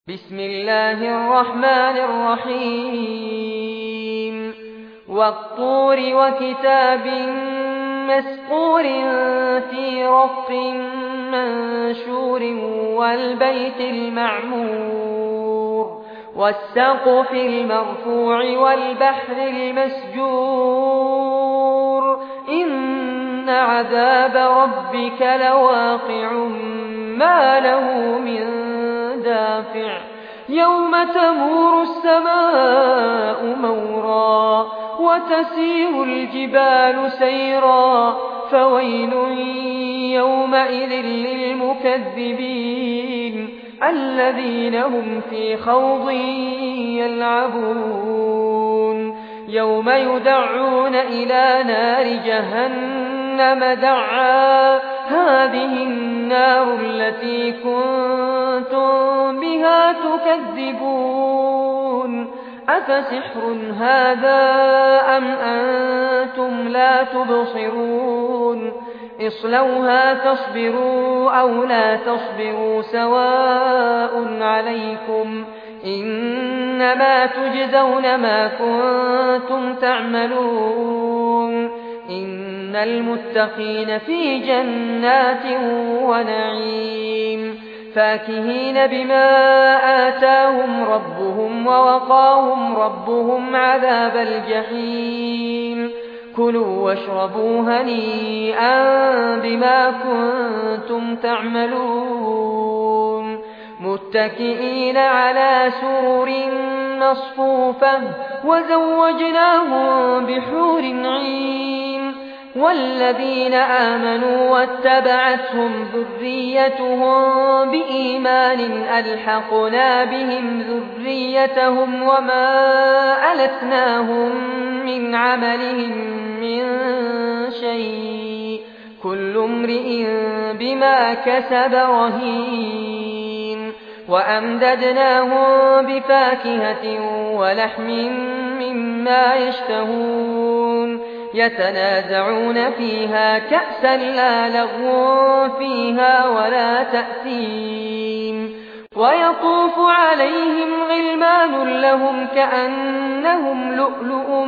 بسم الله الرحمن الرحيم والطور وكتاب مسطور في رق منشور والبيت المعمور والسقف المرفوع والبحر المسجور إن عذاب ربك لواقع ما له من دافع يوم تمور السماء مورا وتسير الجبال سيرا فويل يومئذ للمكذبين الذين هم في خوض يلعبون يوم يدعون إلى نار جهنم دعا هذه النار التي كنتم بها تكذبون أفسحر هذا أم أنتم لا تبصرون اصلوها تصبروا أو لا تصبروا سواء عليكم إنما تجزون ما كنتم تعملون إن المتقين في جنات ونعيم فاكهين بما آتاهم ربهم ووقاهم ربهم عذاب الجحيم كلوا واشربوا هنيئا بما كنتم تعملون متكئين على سرر مصفوفة وزوجناهم بحور عين والذين آمنوا واتبعتهم ذريتهم بإيمان ألحقنا بهم ذريتهم وما ألتناهم من عملهم من شيء كل امرئ بما كسب رهين وأمددناهم بفاكهة ولحم مما يشتهون يتنازعون فيها كأسا لا لغو فيها ولا تأثيم ويطوف عليهم غلمان لهم كأنهم لؤلؤ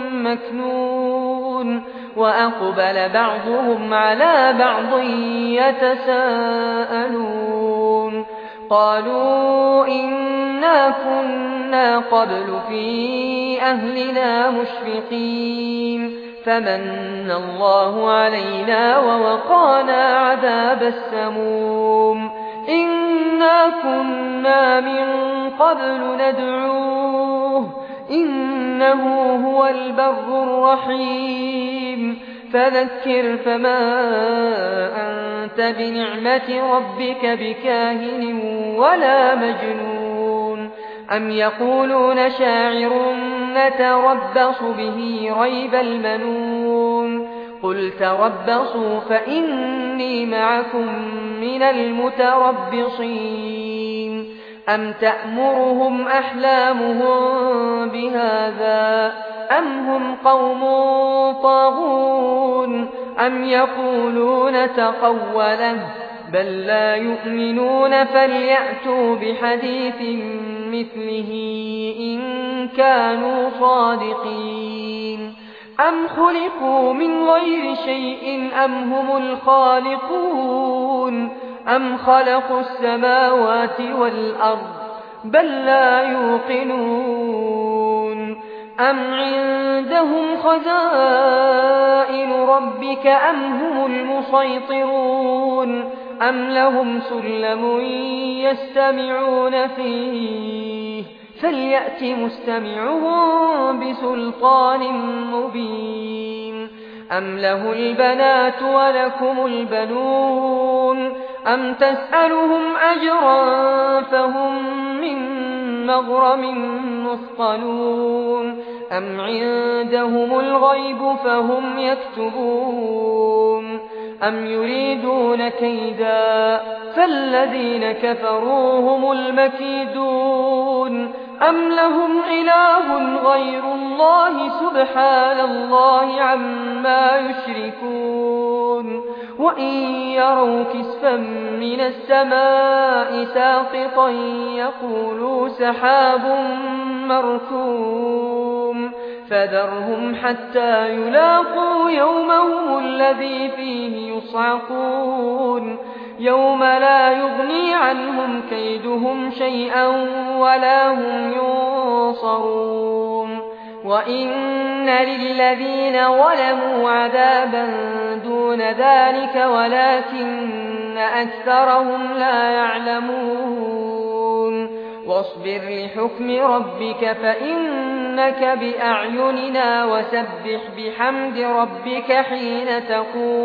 مكنون وأقبل بعضهم على بعض يتساءلون قالوا إنا كنا قبل في أهلنا مشفقين فمن الله علينا ووقانا عذاب السموم إنا كنا من قبل ندعوه إنه هو البر الرحيم فذكر فما أنت بنعمة ربك بكاهن ولا مجنون أم يقولون شاعر نتربص به ريب المنون قل تربصوا فإني معكم من المتربصين أم تأمرهم أحلامهم بهذا أم هم قوم طاغون أم يقولون تقوله بل لا يؤمنون فليأتوا بحديث مثله إن كانوا صادقين أم خلقوا من غير شيء أم هم الخالقون أم خلقوا السماوات والأرض بل لا يوقنون أم عندهم خزائن ربك أم هم المسيطرون أم لهم سلم يستمعون فيه فليأت مستمعهم بسلطان مبين أم له البنات ولكم البنون أم تسألهم أجرا فهم من مغرم مثقلون أم عندهم الغيب فهم يكتبون أم يريدون كيدا فالذين كفروا هم المكيدون أم لهم إله غير الله سبحان الله عما يشركون وإن يروا كسفا من السماء ساقطا يقولوا سحاب مركوم فذرهم حتى يلاقوا يومهم الذي فيه يصعقون يوم لا يغني عنهم كيدهم شيئا ولا هم ينصرون وإن للذين ظلموا عذابا دون ذلك ولكن أكثرهم لا يعلمون واصبر لحكم ربك فإنك بأعيننا وسبح بحمد ربك حين تقوم